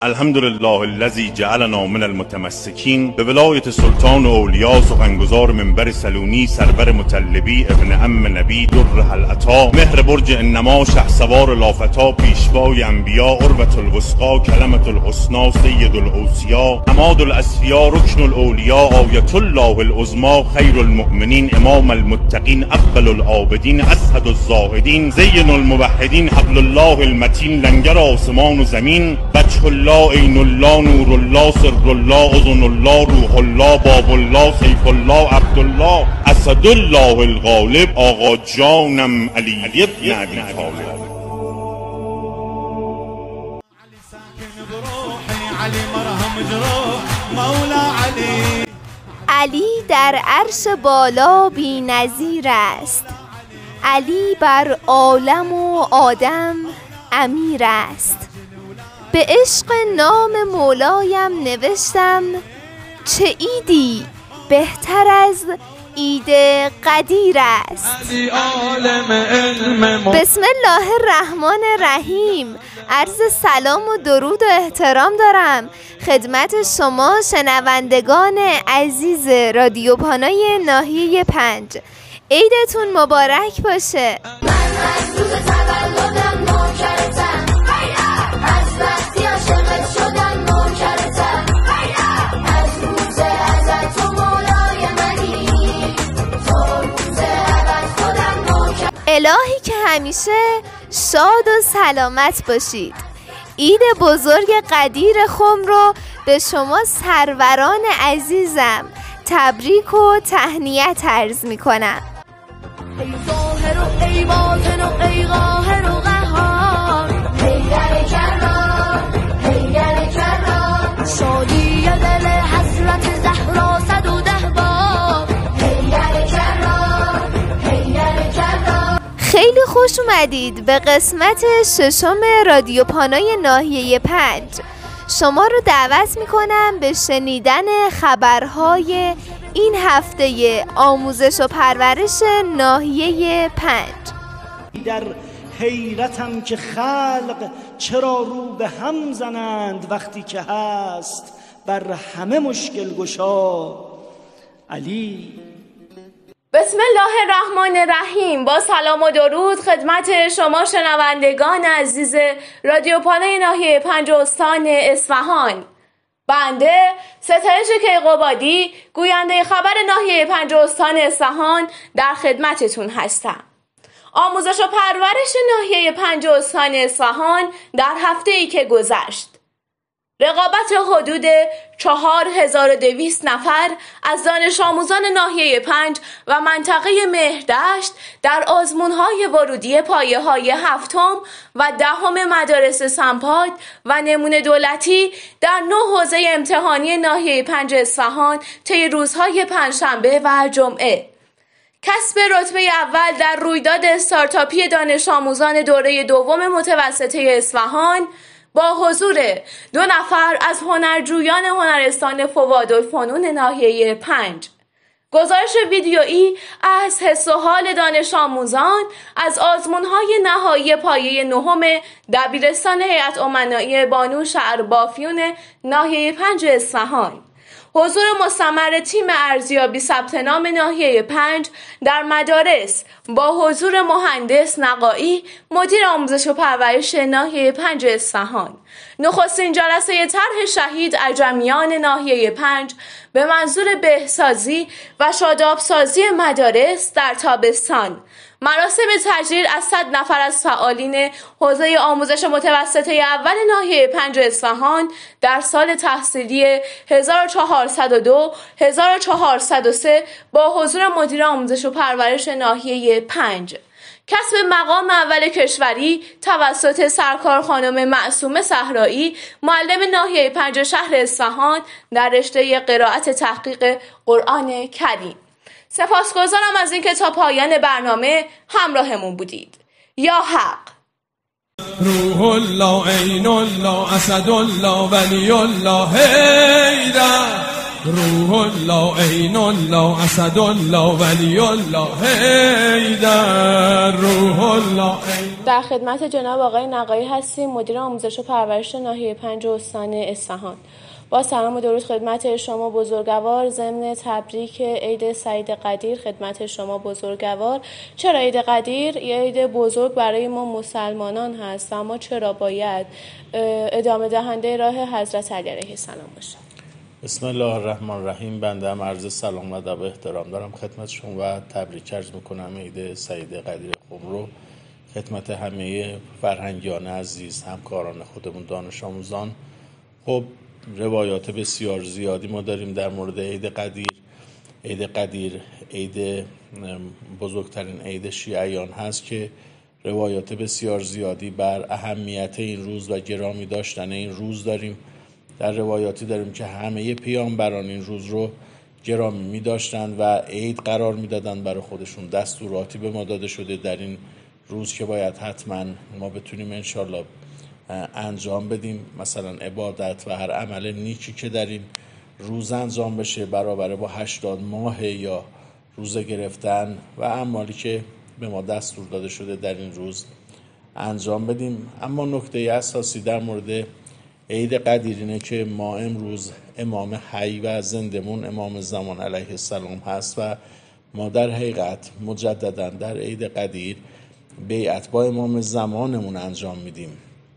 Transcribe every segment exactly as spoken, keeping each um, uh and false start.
الحمد لله الذي جعلنا من المتمسکین. به ولایت سلطان اولیا سخنگزار منبر سلونی سرور مطلبی ابن عم نبی در العطا مهر برج انما شهسوار لافتا پیشوای انبیا عروة الوثقی کلمة الحسنی سید الاوصیا عماد الاصفیا رکن الاولیا آیة الله العظمی خیر المؤمنین امام المتقین افضل العابدین اسعد الزاهدین زین الموحدین حبل الله المتین لنگر آسمان و زمین وجه الله عین الله نور الله سر الله اذن الله روح الله باب الله سیف الله عبدالله اسد الله الغالب آقا جانم علی ابن ابی طالب. علی در عرش بالا بی نظیر است، علی بر عالم و آدم امیر است. به عشق نام مولایم نوشتم چه عیدی بهتر از عید قدیر است. بسم الله الرحمن الرحیم. عرض سلام و درود و احترام دارم خدمت شما شنوندگان عزیز رادیو پانای ناحیه پنج. عیدتون مبارک باشه. من از روز تولدم نوکرتم، از وقتی عاشقت شدم نوکرتم، از روز ازل تو مولای منی، تا روز ابد خودم نوکرتم. الهی که همیشه شاد و سلامت باشید. عید بزرگ قدیر خم رو به شما سروران عزیزم تبریک و تهنیت عرض می کنم. ای ظاهر و ای باطن و ای قاهر و قهار، حیدر کرار حیدر کرار، شادی دل حضرت زهرا صد و ده بار، حیدر کرار حیدر کرار. خیلی خوش اومدید به قسمت ششم رادیو پانای ناحیه پنج. شما رو دعوت میکنم به شنیدن خبرهای این هفته آموزش و پرورش ناحیه پنج. در حیرتم که خلق چرا رو به هم زنند وقتی که هست بر همه مشکل گشا علی. بسم الله الرحمن الرحیم. با سلام و درود خدمت شما شنوندگان عزیز رادیو پانای ناحیه پنج استان اصفهان. بنده ستایش کیقوبادی گوینده خبر ناحیه پنج استان اصفهان در خدمتتون هستم. آموزش و پرورش ناحیه پنج استان اصفهان در هفته ای که گذشت رقابت حدود چهار هزار و دویست نفر از دانش آموزان ناحیه پنج و منطقه مهردشت در آزمون‌های ورودی پایه‌های هفتم و دهم مدارس سمپاد و نمونه دولتی در نه حوزه امتحانی ناحیه پنج اصفهان طی روزهای پنجشنبه و جمعه. کسب رتبه اول در رویداد استارتاپی دانش آموزان دوره دوم متوسطه اصفهان با حضور دو نفر از هنرجویان هنرستان فوادالفنون ناحیه پنج. گزارش ویدیویی از حس و حال دانش آموزان از آزمون‌های نهایی پایه نهم دبیرستان هیئت امنایی بانو شهربافیون ناحیه پنج اصفهان. حضور مستمر تیم ارزیابی ثبت نام ناحیه پنج در مدارس با حضور مهندس نقایی مدیر آموزش و پرورش ناحیه پنج اصفهان. نخستین جلسه طرح شهید عجمیان ناحیه پنج به منظور بهسازی و شادابسازی مدارس در تابستان. مراسم تجلیل از صد نفر از فعالین حوزه آموزش متوسطه اول ناحیه پنج اصفهان در سال تحصیلی هزار و چهارصد و دو هزار و چهارصد و سه با حضور مدیر آموزش و پرورش ناحیه پنج. کسب مقام اول کشوری توسط سرکار خانم معصومه صحرایی معلم ناحیه پنج شهر اصفهان در رشته قرائت تحقیق قرآن کریم. سپاسگزارم از اینکه تا پایان برنامه همراهمون بودید. یا حق. روح الله عین الله اسد الله ولی الله حیدر، روح الله عین الله اسد الله ولی الله حیدر، روح الله عین در خدمت جناب آقای نقایی هستیم، مدیر آموزش و پرورش ناحیه پنج استان اصفهان. با سلام و درود خدمت شما بزرگوار، ضمن تبریک عید سعید قدیر خدمت شما بزرگوار. چرا عید قدیر یه عید بزرگ برای ما مسلمانان هست و ما چرا باید ادامه دهنده راه حضرت علی علیه السلام باشیم؟ بسم الله الرحمن الرحیم. بنده هم عرض سلام و ادب و احترام دارم خدمت شما و تبریک عرض میکنم عید سعید قدیر خوب رو خدمت همه فرهنگیان عزیز، همکاران خودمون، دانش آموزان. خب روایات بسیار زیادی ما داریم در مورد عید قدیر. عید قدیر عید بزرگترین عید شیعیان هست که روایات بسیار زیادی بر اهمیت این روز و گرامی داشتن این روز داریم. در روایاتی داریم که همه پیامبران این روز رو گرامی می داشتن و عید قرار می دادن برای خودشون. دستوراتی به ما داده شده در این روز که باید حتما ما بتونیم انشالله انجام بدیم. مثلا عبادت و هر عمل نیکی که در این روز انجام بشه برابر با هشتاد ماه یا روزه گرفتن و اعمالی که به ما دستور داده شده در این روز انجام بدیم. اما نکته اساسی در مورد عید قدیر اینه که ما امروز امام حی و زندمون امام زمان علیه السلام هست و ما در حقیقت مجددا در عید قدیر بیعت با امام زمانمون انجام میدیم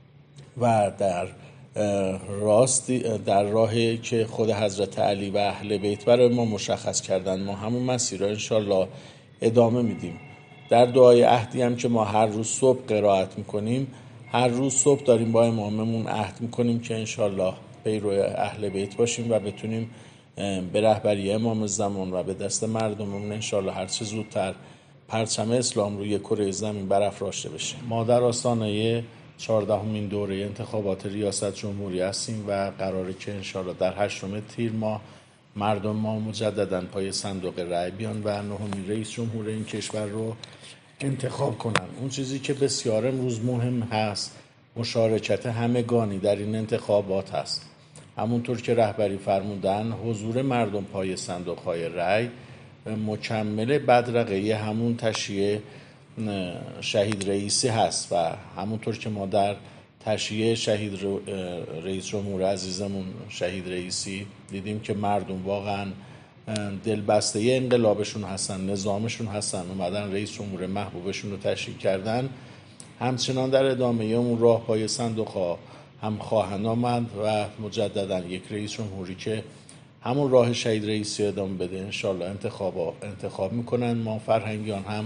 و در راستی در راهی که خود حضرت علی و اهل بیت برای ما مشخص کردن ما همون مسیر رو انشالله ادامه میدیم. در دعای عهدی هم که ما هر روز صبح قرائت میکنیم، هر روز صبح داریم با اماممون عهد میکنیم که انشالله پیرو اهل بیت باشیم و بتونیم به رهبری امام زمان و به دست مردممون انشالله هر چه زودتر پرچم اسلام روی کره زمین برافراشته بشه. ما در آستانه چهاردهمین دوره انتخابات ریاست جمهوری هستیم و قراره که انشالله در هشتم تیر ماه مردم ما مجددا پای صندوق رای بیان و نهمین رئیس جمهور این کشور رو انتخاب کنن. اون چیزی که بسیار امروز مهم هست مشارکت همگانی در این انتخابات هست. همونطور که رهبری فرمودن حضور مردم پای صندوق های رای مکمل بدرقه همون تشییع شهید رئیسی هست و همونطور که ما در تشییع شهید رئیس جمهور عزیزمون شهید رئیسی دیدیم که مردم واقعا دلبسته انقلابشون هستن، نظامشون هستن، اومدن رئیس جمهور محبوبشون رو تشییع کردن، همچنان در ادامه اون راه پای صندوق ها هم خواهند آمد و مجددا یک رئیس جمهوری که همون راه شهید رئیسی ادامه بده انشالله انتخاب انتخاب میکنن. ما فرهنگیان هم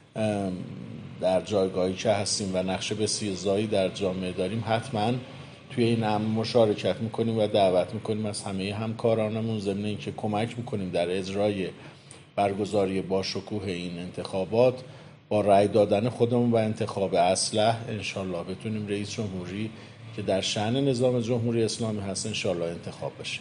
در جایگاهی که هستیم و نقش بسیاری در جامعه داریم حتما توی این عمل مشارکت میکنیم و دعوت میکنیم از همه همکارانمون ضمن اینکه کمک میکنیم در اجرای برگزاری با شکوه این انتخابات با رأی دادن خودمون و انتخاب اصلح انشالله بتونیم رئیس جمهوری که در شأن نظام جمهوری اسلامی هست انشالله انتخاب بشه.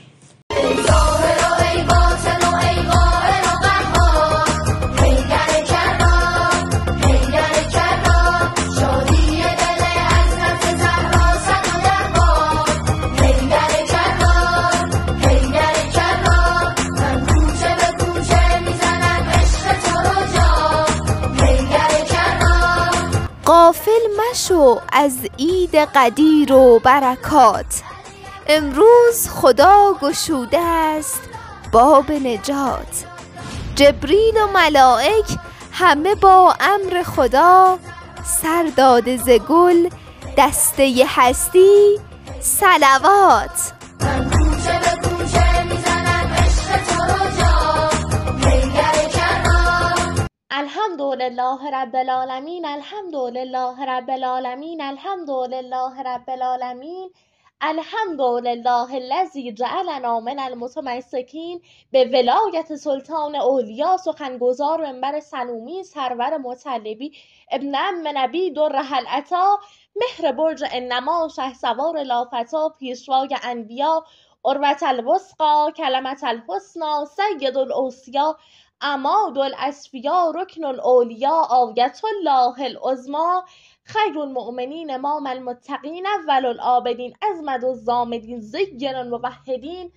غافل مشو از عید قدیر و برکات، امروز خدا گشوده است باب نجات. جبریل و ملائک همه با امر خدا، سر داده ز گل دسته هستی صلوات. الحمدلله رب العالمین، الحمدلله رب العالمین، الحمدلله رب العالمین، الحمدلله الذی جعلنا من المتمسکین به ولایت سلطان اولیا. سخنگزار منبر سنومی سرور مطلبی ابن ام نبی در العطا، مهر برج انما شهسوار لافتا، پیشوای انبیا عروة الوثقی، کلمة الحسنی، سید الاوصیا، عماد الاسفیا، رکن الاولیا، آیت الله العظمی، خیر المؤمنین، امام المتقین، اول العابدین، ازمد الزامدین، زین الموحدین،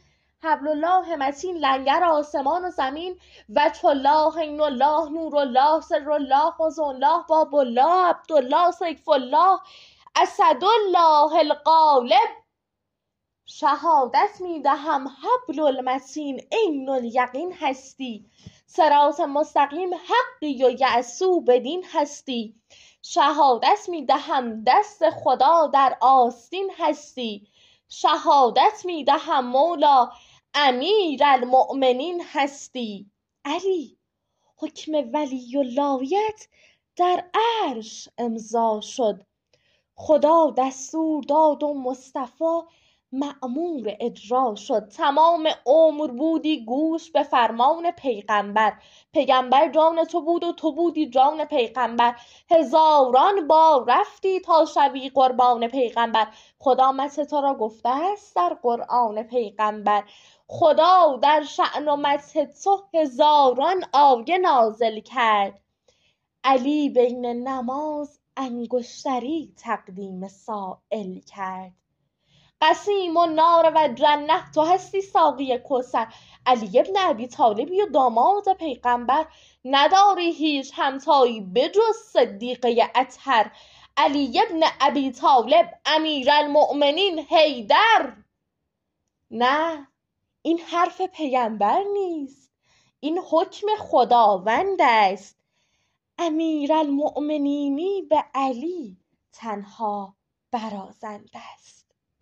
حبل الله متین، لنگر آسمان و زمین، وجه الله، عین الله، نور الله، سر الله، حوض الله، باب الله، عبدالله، سیف الله، اسدالله الغالب. شهادت می دهم حبل المتین، عین الیقین هستی، صراط مستقیم حقی و یعصو بدین هستی. شهادت می دهم دست خدا در آستین هستی، شهادت می دهم مولا امیر المؤمنین هستی. علی، حکم ولی اللهیت در عرش امضا شد، خدا دستور داد و مصطفی مأمور اجرا شد. تمام عمر بودی گوش به فرمان پیغمبر، پیغمبر جان تو بود و تو بودی جان پیغمبر. هزاران بار رفتی تا شوی قربان پیغمبر، خدا مدح تو را گفته است در قرآن پیغمبر. خدا در شأن و مدح تو هزاران آیه نازل کرد، علی بین نماز انگشتری تقدیم سائل کرد. قسیم و نار و جنه، تو هستی ساقی کوثر. علی ابن ابی طالبی و داماد پیغمبر، نداری هیچ همتایی بجز صدیقه اطهر. علی ابن ابی طالب امیرالمؤمنین حیدر. نه، این حرف پیغمبر نیست، این حکم خداوند است. امیرالمؤمنینی به علی تنها برازنده است.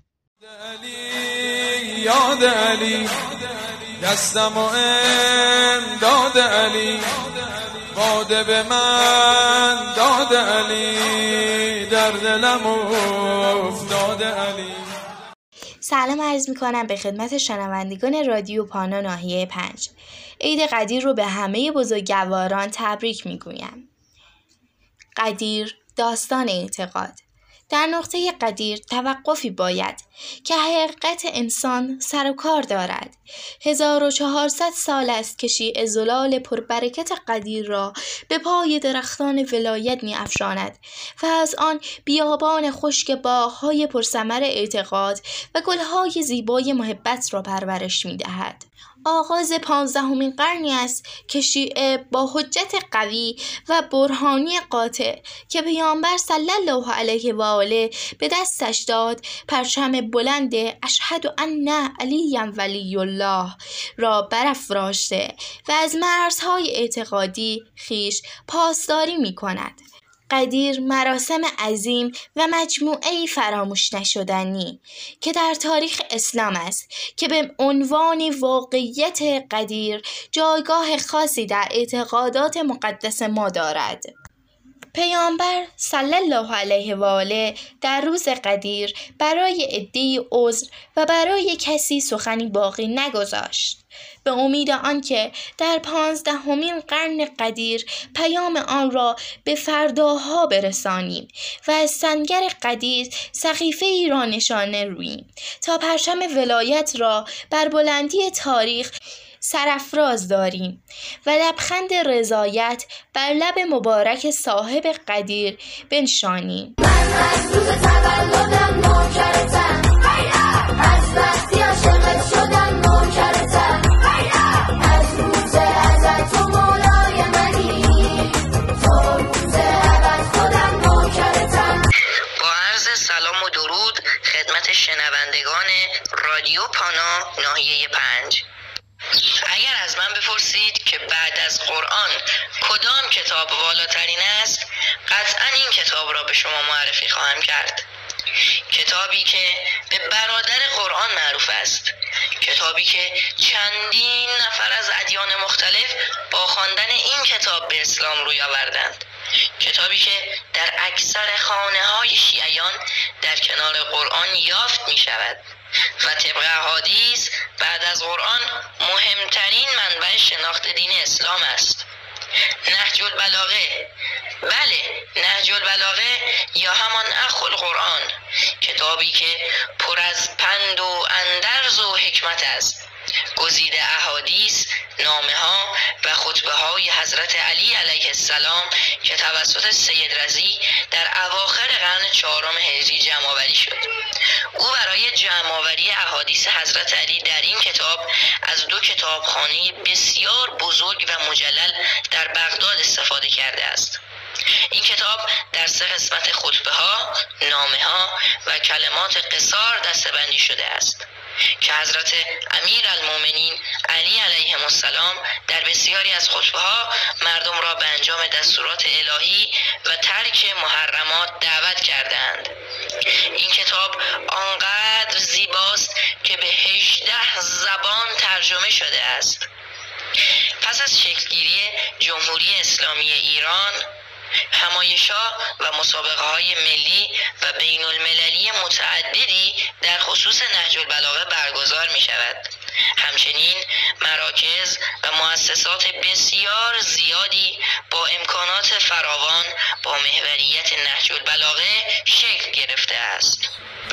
علی یاد علی، دستم و امداد علی، باده به من داد علی، در دلم افتاد علی. سلام عرض می کنم به خدمت شنوندگان رادیو پانا ناحیه پنج. عید قدیر رو به همه بزرگواران تبریک می گویم. قدیر، داستان اعتقاد. در نقطه قدیر توقفی باید که حقیقت انسان سر و کار دارد. هزار و چهارصد سال است که شیء زلال پربرکت قدیر را به پای درختان ولایت می افشاند و از آن بیابان خشک باغ‌های پرثمر اعتقاد و گل‌های زیبای محبت را پرورش می دهد. آغاز پانزدهمین قرنی است که شیعه با حجت قوی و برهانی قاطع که پیامبر صلی الله علیه و آله به دستش داد، پرچم بلند اشهد ان علی ولی الله را برافراشته و از مرزهای اعتقادی خیش پاسداری می کند. قدیر مراسم عظیم و مجموعه‌ای فراموش نشدنی که در تاریخ اسلام است که به عنوان واقعیت قدیر جایگاه خاصی در اعتقادات مقدس ما دارد. پیامبر صلی الله علیه و آله در روز قدیر برای عده‌ای عذر و برای کسی سخنی باقی نگذاشت، به امید آنکه در پانزدهمین قرن قدیر پیام آن را به فرداها برسانیم و از سنگر قدیر سقیفه‌ای را نشانه روییم تا پرچم ولایت را بر بلندی تاریخ سرافراز داریم و لبخند رضایت بر لب مبارک صاحب قدیر بنشانیم. من از روز تولدم نوکرتم، از وقتی عاشقت شدم نوکرتم، از روز ازل تو مولای منی، تو روز ابد خودم نوکرتم. با عرض سلام و درود خدمت شنوندگان رادیو پانا ناحیه پنج. اگر از من بپرسید که بعد از قرآن کدام کتاب والاترین است، قطعا این کتاب را به شما معرفی خواهم کرد. کتابی که به برادر قرآن معروف است، کتابی که چندین نفر از ادیان مختلف با خواندن این کتاب به اسلام روی آوردند، کتابی که در اکثر خانه‌های شیعیان در کنار قرآن یافت می شود و طبق احادیث بعد از قرآن مهمترین منبع شناخت دین اسلام است. نهج البلاغه، بله نهج البلاغه یا همان اخ القرآن، کتابی که پر از پند و اندرز و حکمت است، گزیده احادیث، نامه ها و خطبه های حضرت علی علیه السلام که توسط سید رضی در اواخر قرن چهارم هجری جمع‌آوری شد. او برای جمع‌آوری احادیث حضرت علی در این کتاب از دو کتابخانه بسیار بزرگ و مجلل در بغداد استفاده کرده است. این کتاب در سه قسمت خطبه ها، نامه ها و کلمات قصار دسته‌بندی شده است که حضرت امیر المومنین علی علیهم السلام در بسیاری از خطبه ها مردم را به انجام دستورات الهی و ترک محرمات دعوت کردند. این کتاب آنقدر زیباست که به هجده زبان ترجمه شده است. پس از شکلگیری جمهوری اسلامی ایران، همایش‌ها و مسابقه‌های ملی و بین المللی متعددی در خصوص نهج البلاغه برگزار می‌شود. همچنین مراکز و مؤسسات بسیار زیادی با امکانات فراوان با محوریت نهج البلاغه شکل گرفته است.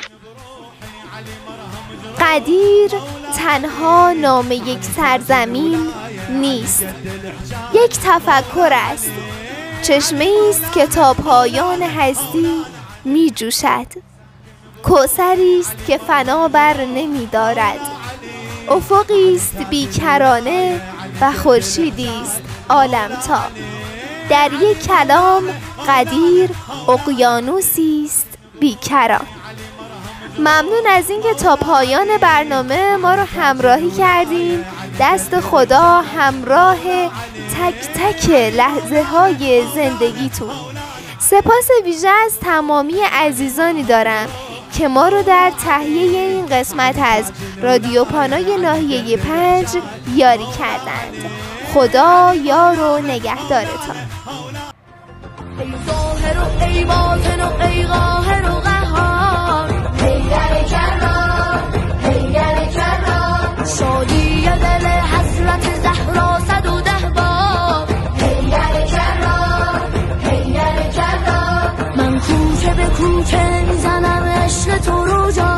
قدیر تنها نام یک سرزمین نیست، یک تفکر است، چشمه است که تا پایان هستی می جوشد، کوثری است که فنا بر نمی دارد، افقی است بیکرانه و خورشیدی است عالمتا. در یک کلام قدیر اقیانوسی است بیکران. ممنون از اینکه تا پایان برنامه ما رو همراهی کردین. دست خدا همراه تک تک لحظه های زندگیتون. سپاس ویژه از تمامی عزیزانی دارم که ما رو در تهیه این قسمت از رادیو پانای ناحیه پنج یاری کردند. خدا یار و نگهدارتان. ای ظاهر و ای باطن و ای قاهر و قهار، حیدر کرار، حیدر کرار، شادی دل حضرت زهرا صد و ده بار، حیدر کرار، حیدر کرار، من کوچه به کوچه میزنم عشق تو رو جا